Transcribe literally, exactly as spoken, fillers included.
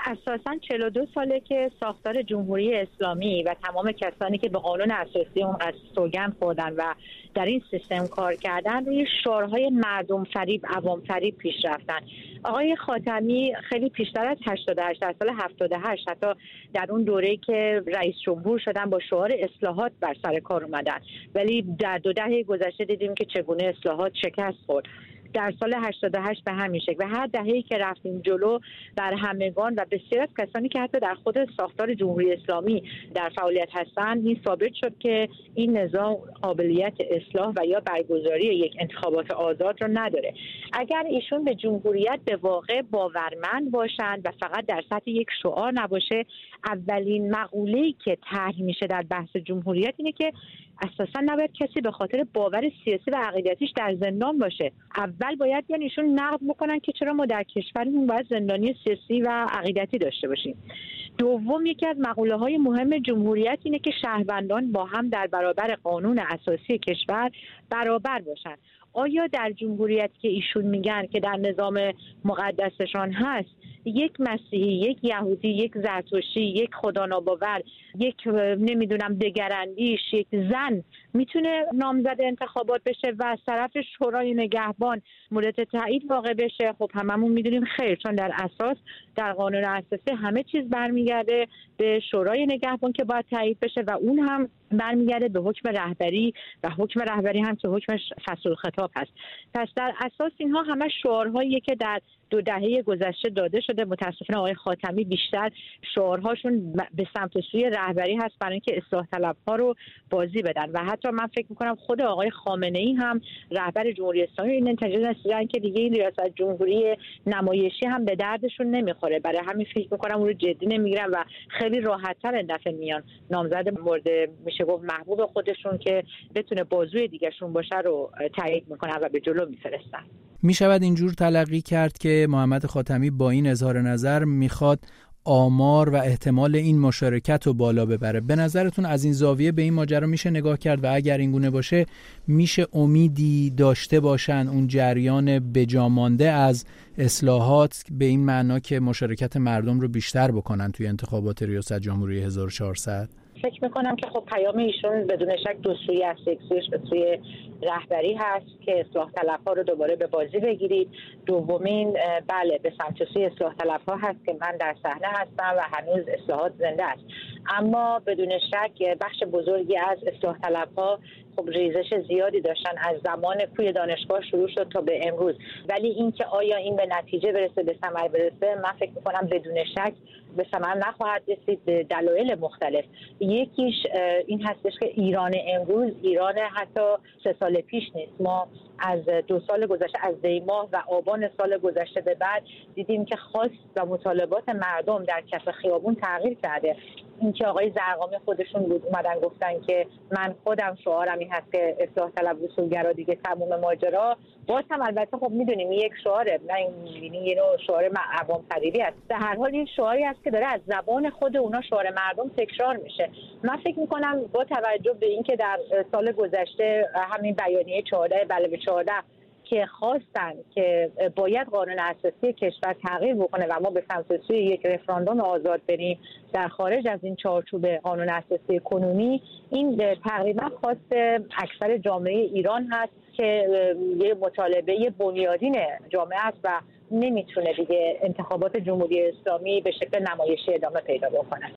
اساساً چهل و دو ساله که ساختار جمهوری اسلامی و تمام کسانی که به قانون اساسی اون سوگند خوردن و در این سیستم کار کردن روی شعارهای مردم فریب، عوام فریب پیش رفتن. آقای خاتمی خیلی پیشتر از هشتاد و هشت، در سال هفتاد و هشت، حتی در اون دوره‌ای که رئیس جمهور شدن با شعار اصلاحات بر سر کار اومدن، ولی در دو دهه گذشته دیدیم که چگونه اصلاحات شکست خورد. در سال هشتاد و هشت به همین شکل و هر دهه‌ای که رفتیم جلو بر همگان و بسیار از کسانی که حتی در خود ساختار جمهوری اسلامی در فعالیت هستند این ثابت شد که این نظام قابلیت اصلاح و یا برگزاری یک انتخابات آزاد رو نداره. اگر ایشون به جمهوریت به واقع باورمند باشند و فقط در سطح یک شعار نباشه، اولین مقوله‌ای که طرح میشه در بحث جمهوریت اینه که اساسا نباید کسی به خاطر باور سیاسی و عقیدتیش در زندان باشه. اول باید یعنی ایشون نقد بکنن که چرا ما در کشورمون باید زندانی سیاسی و عقیدتی داشته باشیم. دوم، یکی از مقوله‌های مهم جمهوریت اینه که شهروندان با هم در برابر قانون اساسی کشور برابر باشن. آیا در جمهوریت که ایشون میگن که در نظام مقدسشان هست، یک مسیحی، یک یهودی، یک زرتشتی، یک خدا ناباور، یک نمیدونم دگراندیش، یک زن میتونه نامزد انتخابات بشه و از طرف شورای نگهبان مورد تایید واقع بشه؟ خب هممون میدونیم خیر، چون در اساس در قانون اساسی همه چیز برمیگرده به شورای نگهبان که باید تایید بشه و اون هم برمیگرده به حکم رهبری و حکم رهبری هم که حکمش فصل الخطاب هست. پس در اساس اینها همه شعارهایی که در دو دهه گذشته داده شده. متاسفانه آقای خاتمی بیشتر شعارهاشون به سمت سوی رهبری هست برای اینکه اصلاح طلبها رو بازی بدن و حتی من فکر میکنم خود آقای خامنه ای هم رهبر جمهوری اسلامی این نتیجه رسیدن که دیگه این ریاست جمهوری نمایشی هم به دردشون نمیخوره. برای همین فکر میکنم اون رو جدی نمیگیرن و خیلی راحت‌تر این دفعه میان نامزد مورد میشه گفت محبوب خودشون که بتونه بازوی دیگه‌شون باشه رو تایید میکنن و به جلو میفرستن. می شود اینجور تلقی کرد که محمد خاتمی با این اظهار نظر میخواد آمار و احتمال این مشارکت رو بالا ببره. به نظرتون از این زاویه به این ماجرا میشه نگاه کرد و اگر این گونه باشه میشه امیدی داشته باشن اون جریان بجامانده از اصلاحات به این معنا که مشارکت مردم رو بیشتر بکنن توی انتخابات ریاست جمهوری هزار و چهارصد؟ فکر میکنم که خب پیام ایشون بدون شک دو سویه است. یک سویش به سوی رهبری هست که اصلاح طلبها رو دوباره به بازی بگیرید. دومین بله به سمت سوی اصلاح طلبها هست که من در صحنه هستم و هنوز اصلاحات زنده است. اما بدون شک بخش بزرگی از اصلاح طلبها خب ریزش زیادی داشتن از زمان کوی دانشگاه شروع شد تا به امروز، ولی اینکه آیا این به نتیجه برسه، به ثمر برسه، من فکر می‌کنم بدون شک به ثمر نخواهد رسید به دلایل مختلف. یکیش این هستش که ایران امروز ایران حتی سه سال پیش نیست. ما از دو سال گذشته، از دی ماه و آبان سال گذشته به بعد دیدیم که خواست و مطالبات مردم در کف خیابون تغییر کرده. اینکه آقای زرقامی خودشون بود اومدن گفتن که من خودم شعارم این هست که اصلاح طلب اصولگرا دیگه تموم ماجرا. باز هم البته خب میدونیم یک شعاره، نه این یه نوع شعار عوام فریبی است. در هر حال این شعاری است که داره از زبان خود اونا شعار مردم تکرار میشه. من فکر میکنم با توجه به اینکه در سال گذشته همین بیانیه چهارده بله به چهارده که خواستن که باید قانون اساسی کشور تغییر بکنه و ما به سمت سوی یک رفراندوم آزاد بریم در خارج از این چارچوب قانون اساسی کنونی، این تقریبا خواست اکثر جامعه ایران هست که یه مطالبه بنیادین جامعه است و نمیتونه دیگه انتخابات جمهوری اسلامی به شکل نمایشی ادامه پیدا بکنه.